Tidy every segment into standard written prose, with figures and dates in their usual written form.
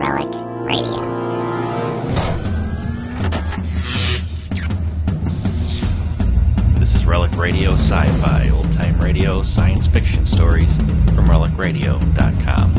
Relic Radio. This is Relic Radio Sci-Fi, old-time radio, science fiction stories from RelicRadio.com.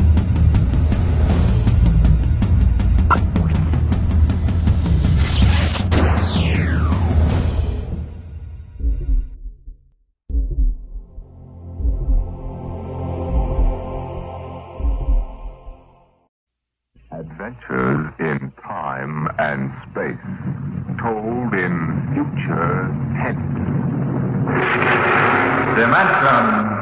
Adventures in time and space, told in future tense. Dimension.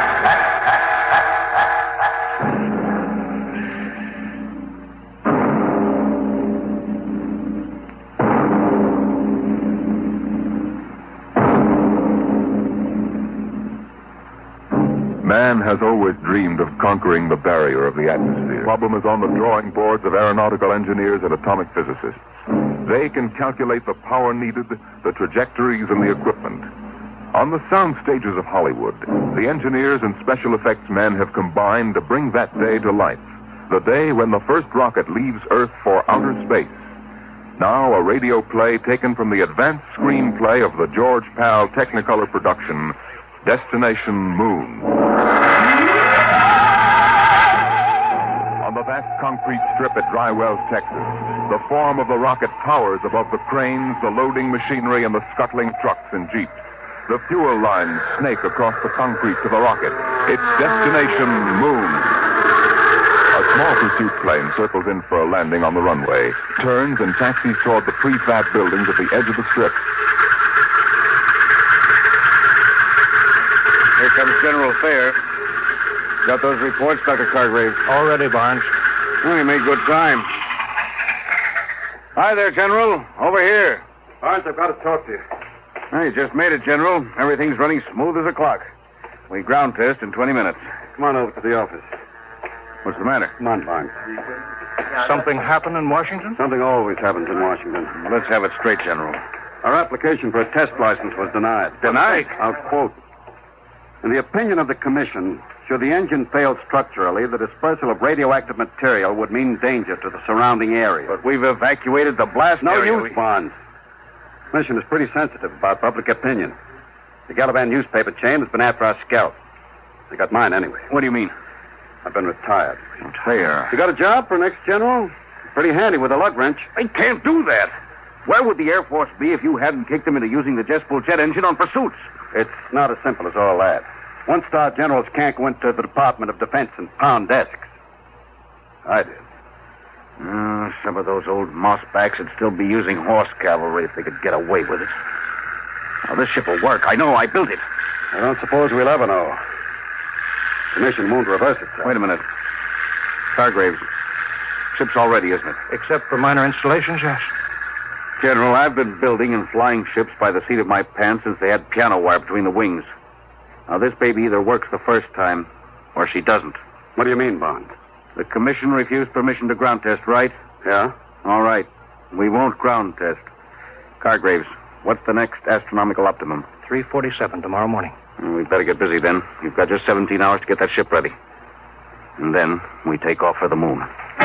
Man has always dreamed of conquering the barrier of the atmosphere. The problem is on the drawing boards of aeronautical engineers and atomic physicists. They can calculate the power needed, the trajectories, and the equipment. On the sound stages of Hollywood, the engineers and special effects men have combined to bring that day to life. The day when the first rocket leaves Earth for outer space. Now a radio play taken from the advanced screenplay of the George Pal Technicolor production, Destination Moon. On the vast concrete strip at Dry Wells, Texas, the form of the rocket towers above the cranes, the loading machinery, and the scuttling trucks and jeeps. The fuel lines snake across the concrete to the rocket. It's Destination Moon. A small pursuit plane circles in for a landing on the runway, turns and taxis toward the prefab buildings at the edge of the strip. Here comes General Fair. Got those reports, Dr. Cargrave? All ready, Barnes. Well, you made good time. Hi there, General. Over here. Barnes, I've got to talk to you. Well, you just made it, General. Everything's running smooth as a clock. We ground test in 20 minutes. Come on over to the office. What's the matter? Come on, Barnes. Something happened in Washington? Something always happens in Washington. Well, let's have it straight, General. Our application for a test license was denied. Denied? I'll quote. In the opinion of the commission, should the engine fail structurally, the dispersal of radioactive material would mean danger to the surrounding area. But we've evacuated the blast No area. use, Barnes. The commission is pretty sensitive about public opinion. The Galavan newspaper chain has been after our scalp. They got mine anyway. What do you mean? I've been retired. Fair. You got a job for next general? Pretty handy with a lug wrench. I can't do that. Where would the Air Force be if you hadn't kicked them into using the Jet-Fuel jet engine on pursuits? It's not as simple as all that. One-star generals can't go into the Department of Defense and pound desks. I did. Some of those old mossbacks would still be using horse cavalry if they could get away with it. Now, this ship will work. I know. I built it. I don't suppose we'll ever know. The commission won't reverse itself. Wait a minute. Cargraves, ship's all ready, isn't it? Except for minor installations, yes. General, I've been building and flying ships by the seat of my pants since they had piano wire between the wings. Now, this baby either works the first time or she doesn't. What do you mean, Bond? The commission refused permission to ground test, right? Yeah? All right. We won't ground test. Cargraves, what's the next astronomical optimum? 3:47 tomorrow morning. We'd better get busy then. You've got just 17 hours to get that ship ready. And then we take off for the moon.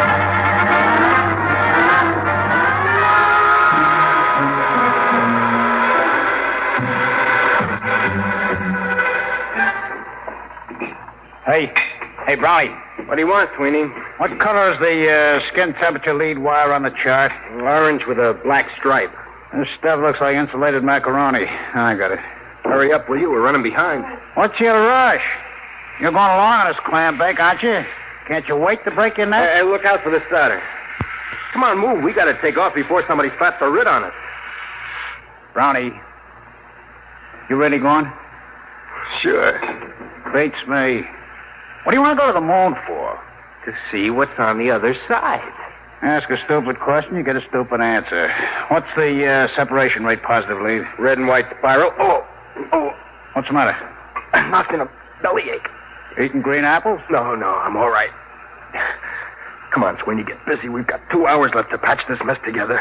Hey, Brownie. What do you want, Sweeney? What color is the skin temperature lead wire on the chart? Orange with a black stripe. This stuff looks like insulated macaroni. I got it. Hurry up, will you? We're running behind. What's your rush? You're going along on this clam bake, aren't you? Can't you wait to break your neck? Hey, look out for the starter. Come on, move. We got to take off before somebody slaps a writ on us. Brownie, you really going? Sure. Beats me. What do you want to go to the moon for? To see what's on the other side. Ask a stupid question, you get a stupid answer. What's the separation rate, positive lead? Red and white spiral. Oh. What's the matter? I'm knocking a bellyache. Eating green apples? No, I'm all right. Come on, Sweeney, get busy. We've got 2 hours left to patch this mess together.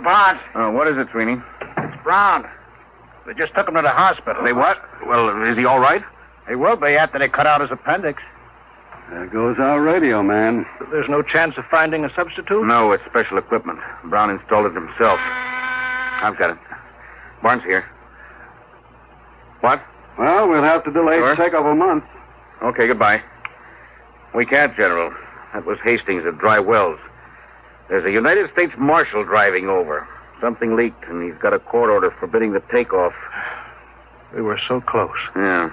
Mr. Barnes. What is it, Sweeney? It's Brown. They just took him to the hospital. They what? Well, is he all right? He will be after they cut out his appendix. There goes our radio man. There's no chance of finding a substitute? No, it's special equipment. Brown installed it himself. I've got it. Barnes here. What? Well, we'll have to delay Sure. the takeoff a month. Okay, goodbye. We can't, General. That was Hastings at Dry Wells. There's a United States Marshal driving over. Something leaked, and he's got a court order forbidding the takeoff. We were so close. Yeah.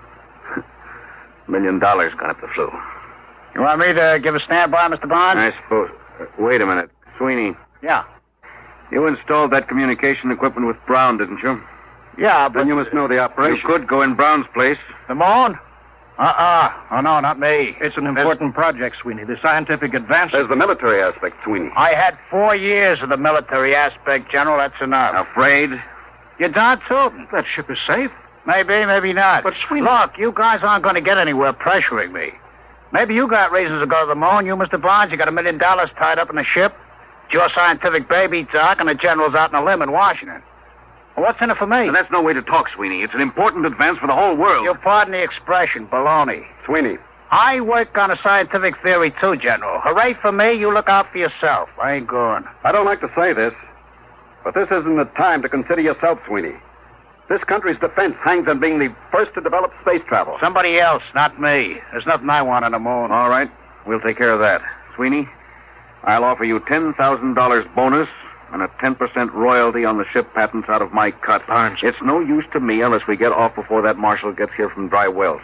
$1 million gone up the flue. You want me to give a standby, Mr. Barnes? I suppose. Wait a minute. Sweeney, Yeah. you installed that communication equipment with Brown, didn't you? Yeah, but... Then you must know the You operation. could go in Brown's place. The moon? Oh, no, not me. It's an important project, Sweeney. The scientific advance. There's the military aspect, Sweeney. I had 4 years of the military aspect, General. That's enough. Afraid? You're darn tootin'. That ship is safe. Maybe, maybe not. But, Sweeney... Look, you guys aren't going to get anywhere pressuring me. Maybe you got reasons to go to the moon. You, Mr. Barnes, you got $1 million tied up in the ship. It's your scientific baby, Doc, and the General's out on a limb in Washington. Well, what's in it for me? Now, that's no way to talk, Sweeney. It's an important advance for the whole world. You pardon the expression, baloney. Sweeney. I work on a scientific theory, too, General. Hooray for me, you look out for yourself. I ain't going. I don't like to say this, but this isn't the time to consider yourself, Sweeney. This country's defense hangs on being the first to develop space travel. Somebody else, not me. There's nothing I want on the moon. All right. We'll take care of that. Sweeney, I'll offer you $10,000 bonus and a 10% royalty on the ship patents out of my cut. Barnes. It's no use to me unless we get off before that marshal gets here from Dry Wells.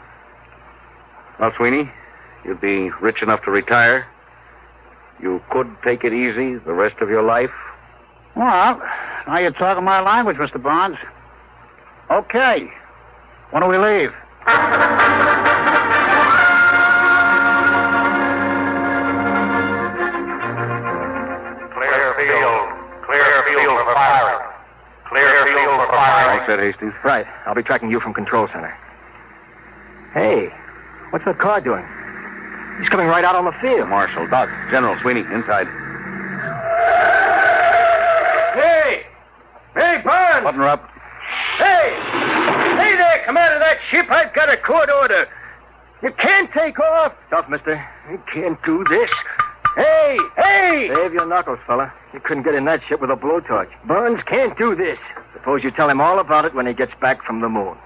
Well, Sweeney, you'd be rich enough to retire. You could take it easy the rest of your life. Well, now you're talking my language, Mr. Barnes. Okay. When do we leave? Clear field for firing. Clear field for firing. All set, Hastings. Right. I'll be tracking you from control center. Hey, what's that car doing? He's coming right out on the field. Marshal, Doc, General, Sweeney, inside. Hey! Hey, Barnes! Button her up. Hey! Hey there, commander of that ship. I've got a court order. You can't take off. Stop, mister. You can't do this. Hey! Hey! Save your knuckles, fella. You couldn't get in that ship with a blowtorch. Barnes can't do this. Suppose you tell him all about it when he gets back from the moon.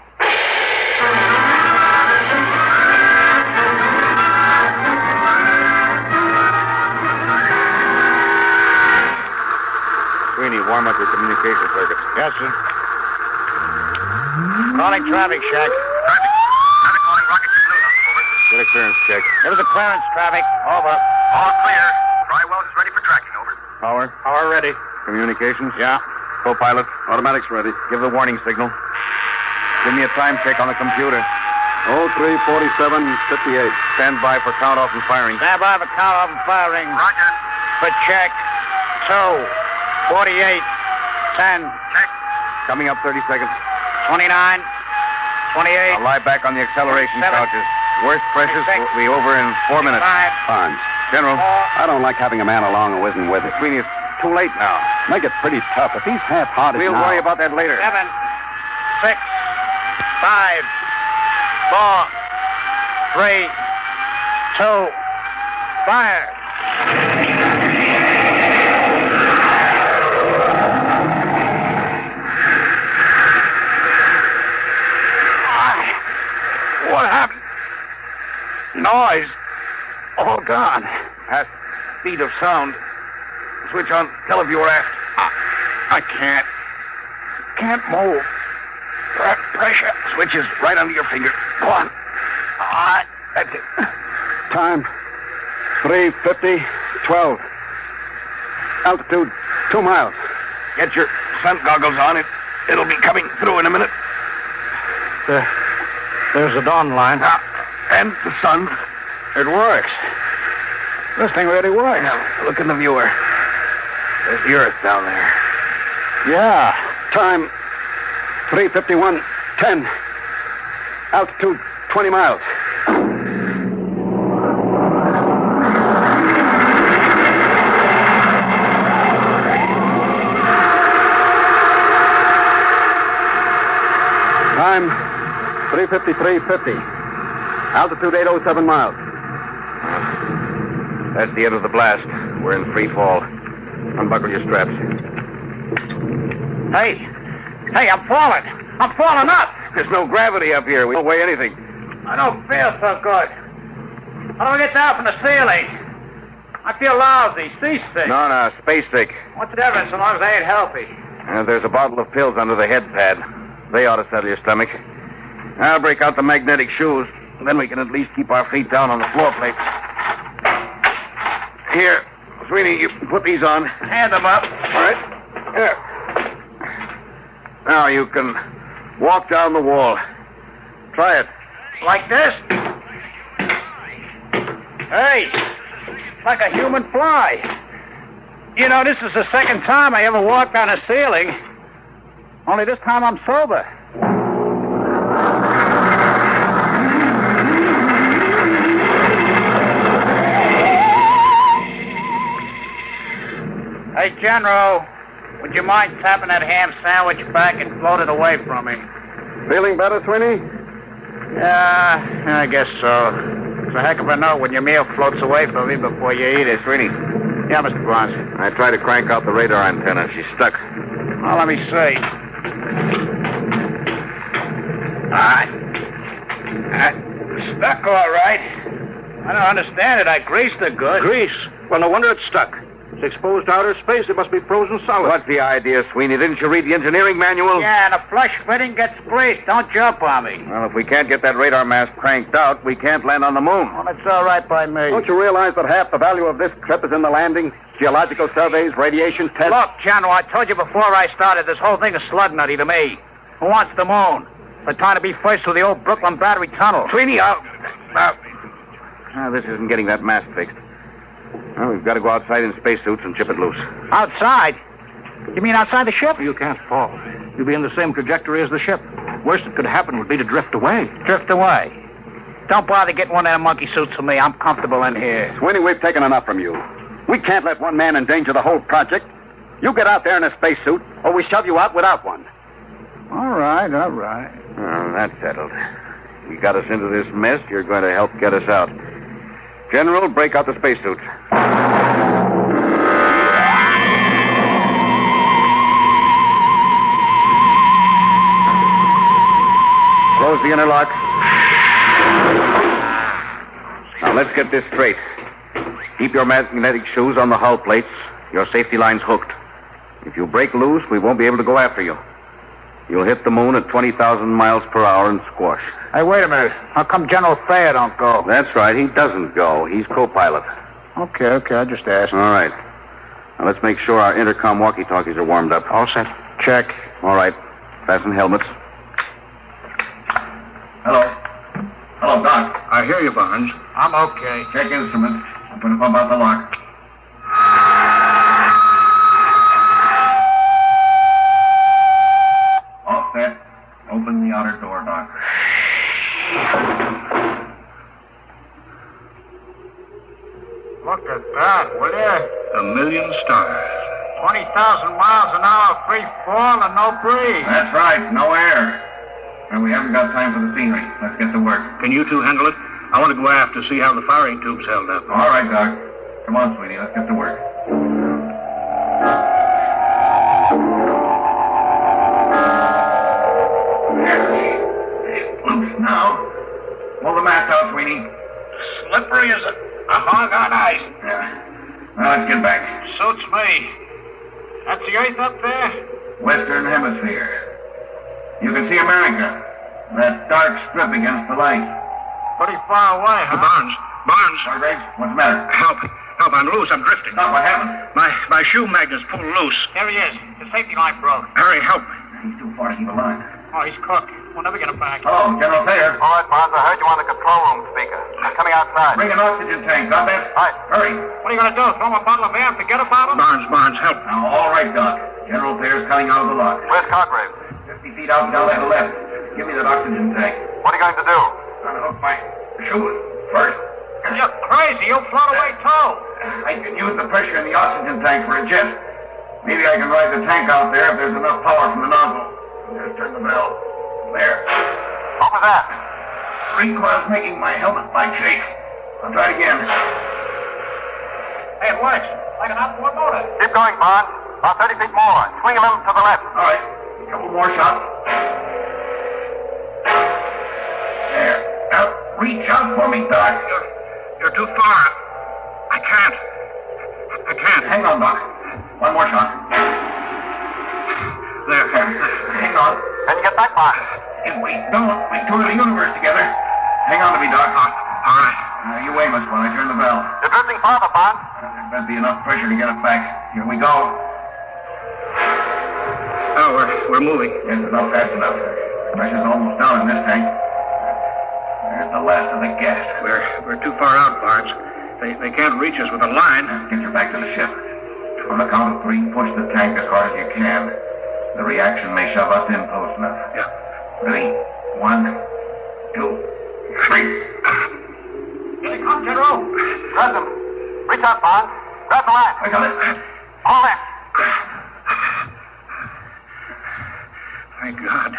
Sweeney, warm up your communication circuits. Yes, sir. Calling traffic shack. Traffic calling rocket to Blue. Over. Get a clearance check. There was a clearance, traffic. Over. All clear. Dry Wells is ready for tracking. Over. Power. Power ready. Communications. Yeah. Co-pilot. Automatics ready. Give the warning signal. Give me a time check on the computer. 03:47:58. Stand by for count-off and firing. Stand by for count-off and firing. Roger. For check. 2. 48. 10. Check. Coming up 30 seconds. 29. 28. I'll lie back on the acceleration 7. couches. Worst pressures 6. will be over in 4 minutes. 5. Barnes. General. 4. I don't like having a man along who isn't with it. Sweeney, it's too late now. Make it pretty tough. If he's half-hearted We'll now... worry about that later. 7. 6. 5. 4. 3. 2. Fire. What happened? Noise. All gone. Past speed of sound. Switch on televiewer aft. I can't. Can't move. Pressure. Switch is right under your finger. Go on. That's it. Time. 3:50:12. Altitude 2 miles. Get your sun goggles on. It'll be coming through in a minute. There's the dawn line. And the sun. It works. This thing really works. Now, look in the viewer. There's the Earth down there. Yeah. Time. 3:51:10. Altitude 20 miles. 353.50. Altitude 807 miles. That's the end of the blast. We're in free fall. Unbuckle your straps. Hey, I'm falling. I'm falling up. There's no gravity up here. We don't weigh anything. I don't feel so good. How do I get down from the ceiling? I feel lousy, seasick. No, space sick. What's the difference so long as I ain't healthy? There's a bottle of pills under the head pad. They ought to settle your stomach. I'll break out the magnetic shoes. Then we can at least keep our feet down on the floor plate. Here, Sweeney, you put these on. Hand them up. All right. Here. Now you can walk down the wall. Try it. Like this? Hey, like a human fly. You know, this is the second time I ever walked on a ceiling. Only this time I'm sober. Hey, General, would you mind tapping that ham sandwich back and float it away from me? Feeling better, Sweeney? Yeah, I guess so. It's a heck of a note when your meal floats away from you before you eat it. Sweeney. Yeah, Mr. Barnes. I tried to crank out the radar antenna. She's stuck. Well, let me see. Stuck all right. I don't understand it. I greased it good. Grease? Well, no wonder it's stuck. It's exposed to outer space. It must be frozen solid. What's the idea, Sweeney? Didn't you read the engineering manual? Yeah, and a flush fitting gets greased. Don't jump on me. Well, if we can't get that radar mast cranked out, we can't land on the moon. Well, it's all right by me. Don't you realize that half the value of this trip is in the landing? Geological surveys, radiation tests. Look, General, I told you before I started, this whole thing is slug nutty to me. Who wants the moon? We're trying to be first through the old Brooklyn Battery Tunnel. Sweeney, this isn't getting that mast fixed. Well, we've got to go outside in spacesuits and chip it loose. Outside? You mean outside the ship? You can't fall. You'll be in the same trajectory as the ship. Worst that could happen would be to drift away. Drift away? Don't bother getting one of them monkey suits for me. I'm comfortable in here. Sweeney, we've taken enough from you. We can't let one man endanger the whole project. You get out there in a spacesuit, or we shove you out without one. All right. Well, that's settled. You got us into this mess. You're going to help get us out. General, break out the spacesuits. Close the interlock. Now, let's get this straight. Keep your magnetic shoes on the hull plates. Your safety line's hooked. If you break loose, we won't be able to go after you. You'll hit the moon at 20,000 miles per hour and squash. Hey, wait a minute. How come General Thayer don't go? That's right. He doesn't go. He's co-pilot. Okay. I just asked. All right. Now, let's make sure our intercom walkie-talkies are warmed up. All set. Check. All right. Fasten helmets. Hello, Doc. I hear you, Barnes. I'm okay. Check instruments. I'm going to pump out the lock. All set. Open the outer door, Doc. Look at that, will you? 1,000,000 stars. 20,000 miles an hour, free fall, and no breeze. That's right. No air. And we haven't got time for the scenery. Let's get to work. Can you two handle it? I want to go aft to see how the firing tube's held up. All right, Doc. Come on, sweetie. Let's get to work. Loose now. Pull the mast out, sweetie. Slippery as a hog on ice. Yeah. Now let's get back. Suits me. That's the Earth up there? Western Hemisphere. You can see America. That dark strip against the light. Pretty far away, huh? Barnes. Hargraves, what's the matter? Help, I'm loose. I'm drifting. Doc, what happened? My shoe magnet's pulled loose. There he is. The safety line broke. Hurry, help me. He's too far to keep a line. Oh, he's cooked. We'll never get him back. Hello, General Thayer. All right, Barnes, I heard you on the control room speaker. I'm coming outside. Bring an oxygen tank. Got that? Right. Hurry. What are you going to do? Throw him a bottle of air and forget about him? Barnes, help. Now, all right, Doc. General Thayer's coming out of the lock. Where's Hargraves? 50 feet out down to the left. Give me that oxygen tank. What are you going to do? Unhook my shoes first. You're crazy. You'll float away, too. I can use the pressure in the oxygen tank for a jet. Maybe I can ride the tank out there if there's enough power from the nozzle. Just turn the bell. There. What was that? Recoil's making my helmet light shake. I'll try it again. Hey, it works. Like an outboard motor. Keep going, Barnes. About 30 feet more. Swing a little to the left. All right. A couple more shots. There. Now, reach out for me, Doc. You're too far. I can't. Hang on, Doc. One more shot. There. Hang on. Can you get back, Barnes? If we don't, we tour the universe together. Hang on to me, Doc. All right. You aim us when I turn the bell. You're drifting farther, Barnes. There better be enough pressure to get us back. Here we go. Oh, we're moving. Yes, not fast enough. Pressure's almost down in this tank. There's the last of the gas. We're too far out, Barnes. They can't reach us with a line. Get you back to the ship. On the count of 3, push the tank as hard as you can. The reaction may shove us in close enough. Yeah. Ready? 1, 2, 3. Here they come, General. Grab them. Reach out, Barnes. Grab the line. I got it. All in. Thank God.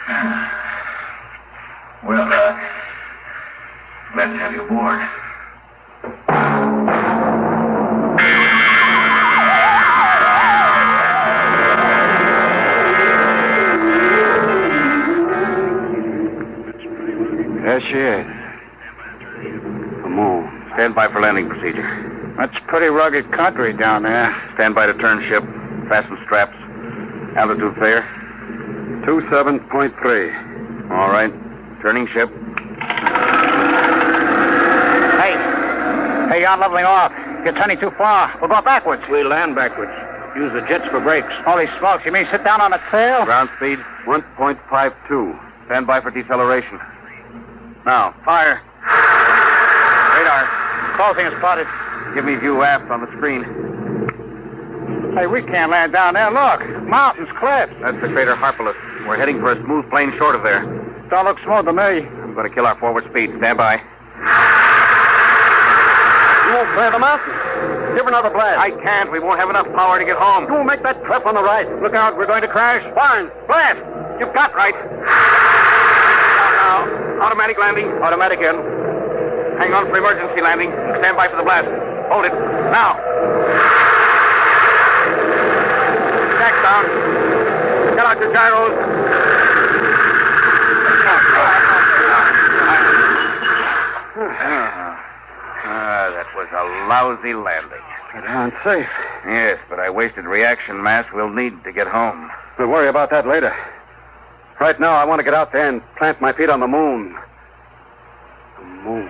Well, glad to have you aboard. There she is. The moon. Stand by for landing procedure. That's pretty rugged country down there. Stand by to turn ship. Fasten straps. Altitude fair. 27.3. All right. Turning ship. Hey, you're leveling off. You're turning too far. We'll go backwards. We land backwards. Use the jets for brakes. Holy smokes, you mean sit down on the tail? Ground speed 1.52. Stand by for deceleration. Now, fire. Radar. Closing is spotted. Give me view aft on the screen. Hey, we can't land down there. Look, mountains, cliffs. That's the crater Harpalus. We're heading for a smooth plane short of there. Don't look smooth to me. I'm going to kill our forward speed. Stand by. You won't clear the mountain. Give another blast. I can't. We won't have enough power to get home. You won't make that cleft on the right. Look out, we're going to crash. Barnes, blast. You've got right. Now, automatic landing. Automatic in. Hang on for emergency landing. Stand by for the blast. Hold it. Now. Jack down. Get out your gyros. That was a lousy landing. Pretty unsafe. Yes, but I wasted reaction mass we'll need to get home. We'll worry about that later. Right now, I want to get out there and plant my feet on the moon. The moon.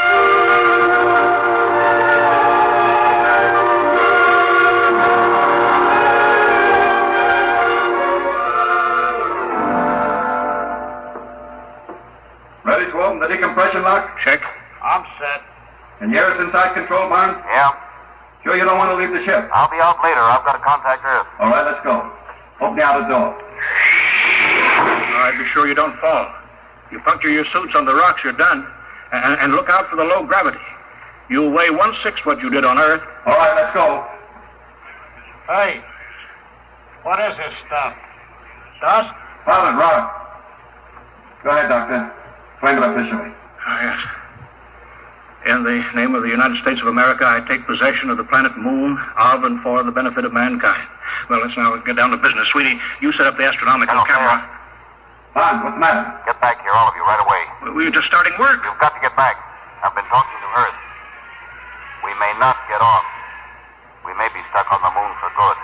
Ready to open the decompression lock? Check. I'm set. And you're inside control, Barnes? Yeah. Sure you don't want to leave the ship? I'll be out later. I've got to contact Earth. All right, let's go. Open the outer door. All right, be sure you don't fall. You puncture your suits on the rocks, you're done. And look out for the low gravity. You'll weigh 1/6 what you did on Earth. All right, let's go. Hey, what is this stuff? Dust? Pilot, Robert. Go ahead, Doctor. Explain it officially. Oh, yes. In the name of the United States of America, I take possession of the planet Moon of and for the benefit of mankind. Well, let's now get down to business. Sweetie, you set up the astronomical camera. Barnes, what's the matter? Get back here, all of you, right away. We were just starting work. You've got to get back. I've been talking to Earth. We may not get off. We may be stuck on the moon for good.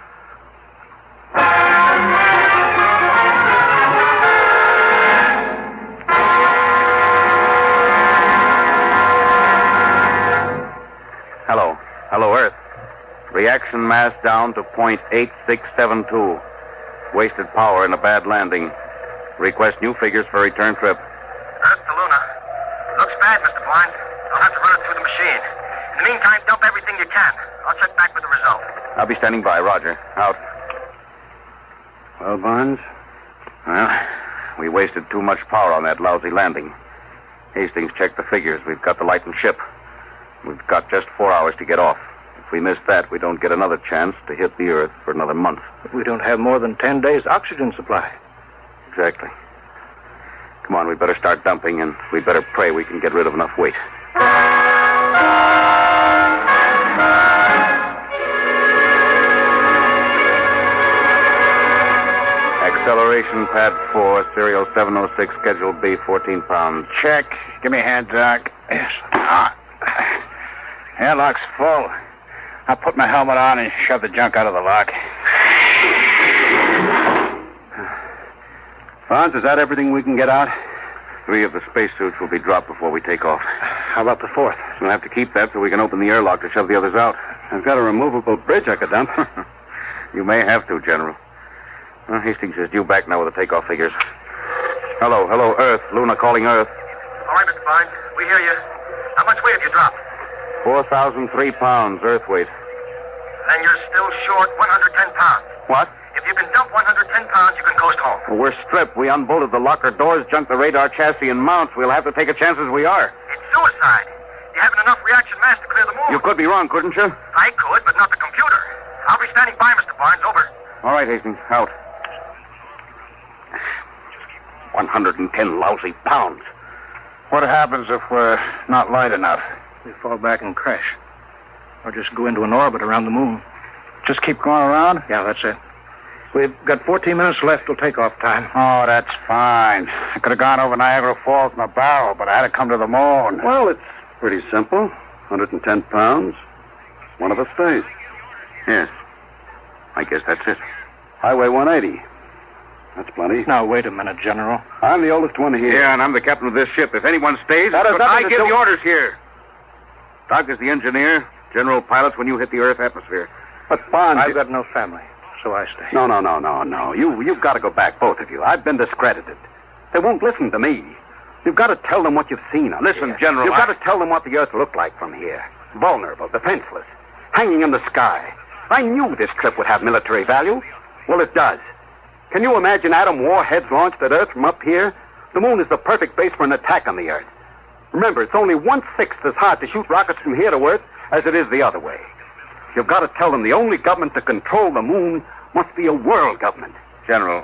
Hello, Earth. Reaction mass down to 0.8672. Wasted power in a bad landing. Request new figures for return trip. Earth to Luna. Looks bad, Mr. Barnes. I'll have to run it through the machine. In the meantime, dump everything you can. I'll check back with the result. I'll be standing by. Roger. Out. Well, Barnes? Well, we wasted too much power on that lousy landing. Hastings checked the figures. We've got the lightened ship. We've got just 4 hours to get off. If we miss that, we don't get another chance to hit the Earth for another month. But we don't have more than 10 days' oxygen supply. Exactly. Come on, we better start dumping, and we better pray we can get rid of enough weight. Acceleration pad 4, serial 706, schedule B, 14 pounds. Check. Give me a hand, Doc. Yes. Airlock's full. I'll put my helmet on and shove the junk out of the lock. Bonds, is that everything we can get out? 3 of the spacesuits will be dropped before we take off. How about the 4th? We'll have to keep that so we can open the airlock to shove the others out. I've got a removable bridge I could dump. You may have to, General. Hastings is due back now with the takeoff figures. Hello, Earth. Luna calling Earth. All right, Mr. Barnes. We hear you. How much weight have you dropped? 4,003 pounds, Earth weight. Then you're still short 110 pounds. What? If you can dump 110 pounds, you can coast home. Well, we're stripped. We unbolted the locker doors, junked the radar chassis and mounts. We'll have to take a chance as we are. It's suicide. You haven't enough reaction mass to clear the moon. You could be wrong, couldn't you? I could, but not the computer. I'll be standing by, Mr. Barnes. Over. All right, Hastings. Out. 110 lousy pounds. What happens if we're not light enough? We fall back and crash. Or just go into an orbit around the moon. Just keep going around? Yeah, that's it. We've got 14 minutes left till takeoff time. Oh, that's fine. I could have gone over Niagara Falls in a barrel, but I had to come to the moon. Well, it's pretty simple. 110 pounds. One of us stays. Yes. I guess that's it. I weigh 180. That's plenty. Now, wait a minute, General. I'm the oldest one here. Yeah, and I'm the captain of this ship. If anyone stays, That has but I nothing to give do- the orders here. Doc is the engineer. General pilots when you hit the Earth atmosphere. But Bonds... I've got no family, so I stay. No. You've got to go back, both of you. I've been discredited. They won't listen to me. You've got to tell them what you've seen up Listen, here. General, You've got to tell them what the Earth looked like from here. Vulnerable, defenseless, hanging in the sky. I knew this trip would have military value. Well, it does. Can you imagine atom warheads launched at Earth from up here? The moon is the perfect base for an attack on the Earth. Remember, it's only 1/6 as hard to shoot rockets from here to Earth as it is the other way. You've got to tell them the only government to control the moon must be a world government. General,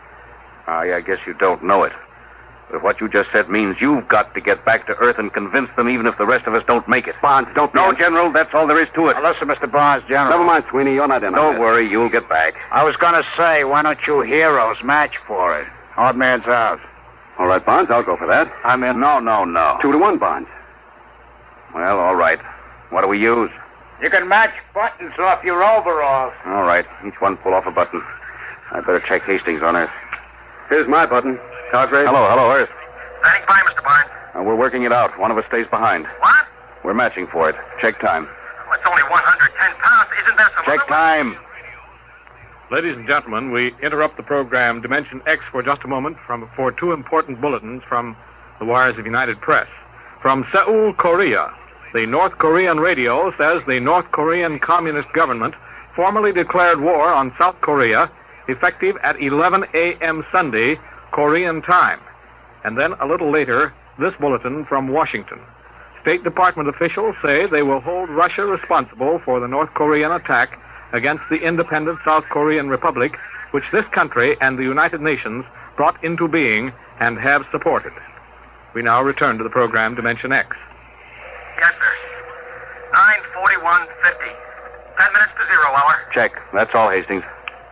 I guess you don't know it. But what you just said means you've got to get back to Earth and convince them even if the rest of us don't make it. Bonds, don't be... No, General, that's all there is to it. Now, listen, Mr. Barnes, General. Never mind, Sweeney. You're not in on Don't this. worry, you'll get back. I was going to say, why don't you heroes match for it? Odd man's out. All right, Bonds, I'll go for that. I'm in. No. 2-1, Bonds. Well, all right. What do we use? You can match buttons off your overalls. All right. Each one pull off a button. I better check Hastings on Earth. Here's my button. Cartwright. Hello, Earth. Standing by, Mr. Barnes. We're working it out. One of us stays behind. What? We're matching for it. Check time. Well, it's only 110 pounds. Isn't there some Check other time. Ladies and gentlemen, we interrupt the program Dimension X for just a moment for 2 important bulletins from the wires of United Press. From Seoul, Korea, the North Korean radio says the North Korean Communist government formally declared war on South Korea effective at 11 a.m. Sunday, Korean time. And then a little later, this bulletin from Washington. State Department officials say they will hold Russia responsible for the North Korean attack against the independent South Korean Republic, which this country and the United Nations brought into being and have supported. We now return to the program Dimension X. Yes, sir. 9:41:50. 10 minutes to 0 hour. Check. That's all, Hastings.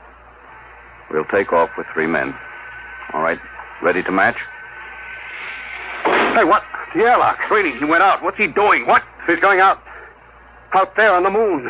We'll take off with 3 men. All right. Ready to match? Hey, what? The airlock. Sweeney, he went out. What's he doing? What? He's going out. Out there on the moon.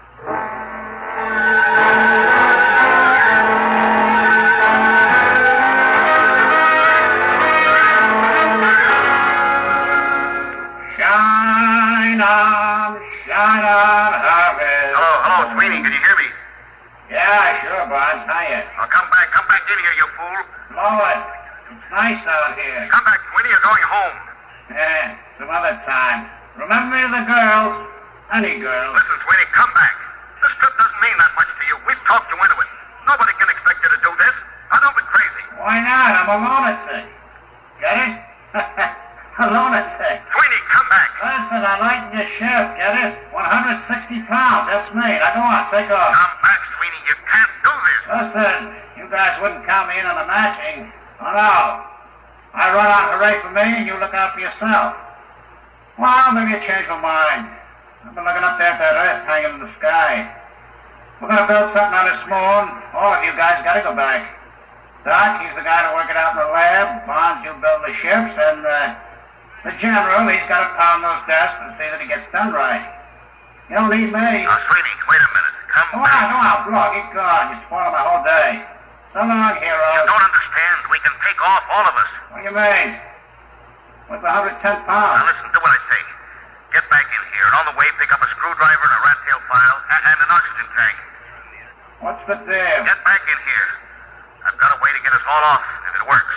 Shine on, Harvest. Hello, Sweeney. Can you hear me? Yeah, sure, Bonds. Hiya. Oh, come back in here, you fool. Blow it. It's nice out here. Come back, Sweeney. You're going home. Yeah, some other time. Remember me, the girls. Any girls. Listen, Sweeney, come back. This trip doesn't mean that much to you. We've talked you into it. Nobody can expect you to do this. I don't be crazy. Why not? I'm a lunatic. Get it? A lunatic. Sweeney, come back. Listen, I lighten your ship. Get it? 160 pounds. That's me. Now go on. Take off. Come back, Sweeney. You can't do this. Listen, you guys wouldn't count me in on the matching. Oh, no. I run out and hooray for me, and you look out for yourself. Well, maybe you changed my mind. I've been looking up there at that earth hanging in the sky. We're going to build something on this moon. All of you guys got to go back. Doc, he's the guy to work it out in the lab. Bonds, you build the ships. And the general, he's got to pound those desks and see that it gets done right. You'll need me. Now, Sweeney, wait a minute. Come back. Come on, Block. Get gone. You're spoiling my whole day. So long, heroes. You don't understand. We can take off, all of us. What do you mean? What's 110 Now, pounds? listen to what I say. Get back in here, and on the way, pick up a screwdriver and a rat tail file and an oxygen tank. What's the deal? Get back in here. I've got a way to get us all off, if it works.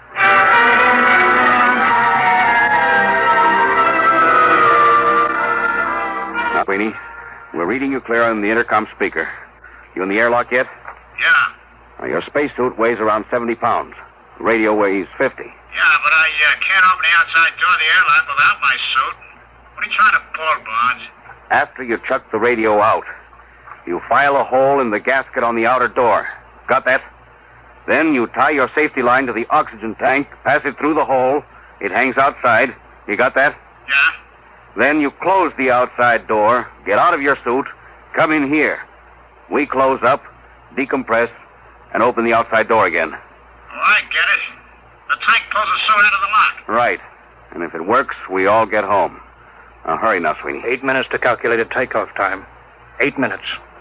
Now, Sweeney, we're reading you clear on the intercom speaker. You in the airlock yet? Yeah. Now, your spacesuit weighs around 70 pounds. The radio weighs 50. Yeah, but I can't open the outside door of the airlock without my suit. What are you trying to pull, Bonds? After you chuck the radio out, you file a hole in the gasket on the outer door. Got that? Then you tie your safety line to the oxygen tank, pass it through the hole. It hangs outside. You got that? Yeah? Then you close the outside door, get out of your suit, come in here. We close up, decompress, and open the outside door again. Oh, I get it. The tank pulls the suit out of the lock. Right. And if it works, we all get home. Now, hurry now, Sweeney. 8 minutes to calculated takeoff time. 8 minutes.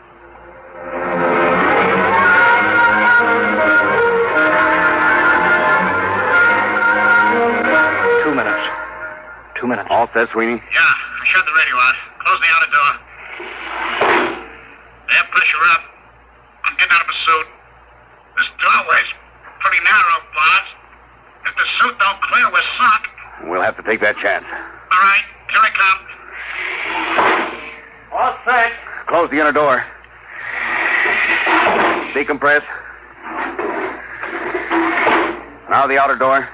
Two minutes. All set, Sweeney? Yeah, I shut the radio out. Close the outer door. Air pressure up. I'm getting out of my suit. This doorway's pretty narrow, Bonds. If the suit don't clear, we're sunk. We'll have to take that chance. All right, here I come. All set. Close the inner door. Decompress. Now the outer door.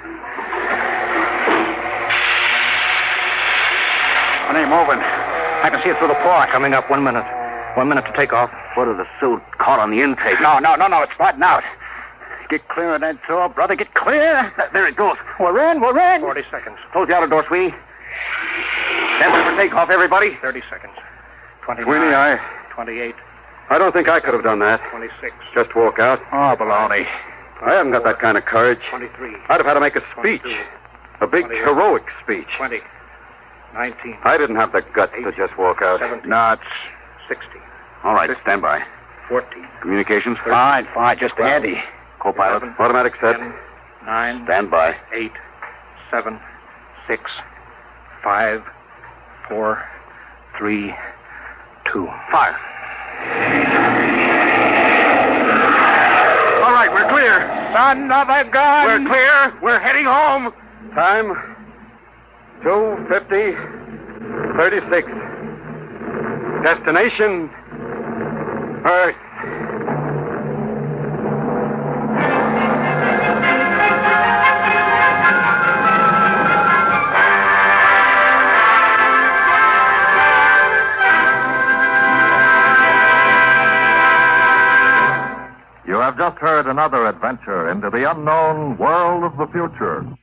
It ain't moving. I can see it through the port. Coming up 1 minute. 1 minute to take off. Foot of the suit caught on the intake. No. It's starting out. Get clear of that door, brother. Get clear. There it goes. We're in. 40 seconds. Close the outer door, Sweeney. Stand by for takeoff, everybody. 30 seconds. 29. Sweeney, 28. I don't think I could have done that. 26. Just walk out. Oh, baloney. I haven't got that kind of courage. 23. I'd have had to make a speech. 22, A big, 28, heroic speech. 20. 19. I didn't have the guts to just walk out. 17. No, it's 60. All right, stand by. 14. Communications. fine. Just 12, handy. Co-pilot. 11, Automatic set. 10, 9. Stand by. 8. 7. 6. 5. 4. 3. 2. Fire. All right, we're clear. Son of a gun. We're clear. We're heading home. Time 2:50, 36. Destination Earth. You have just heard another adventure into the unknown world of the future.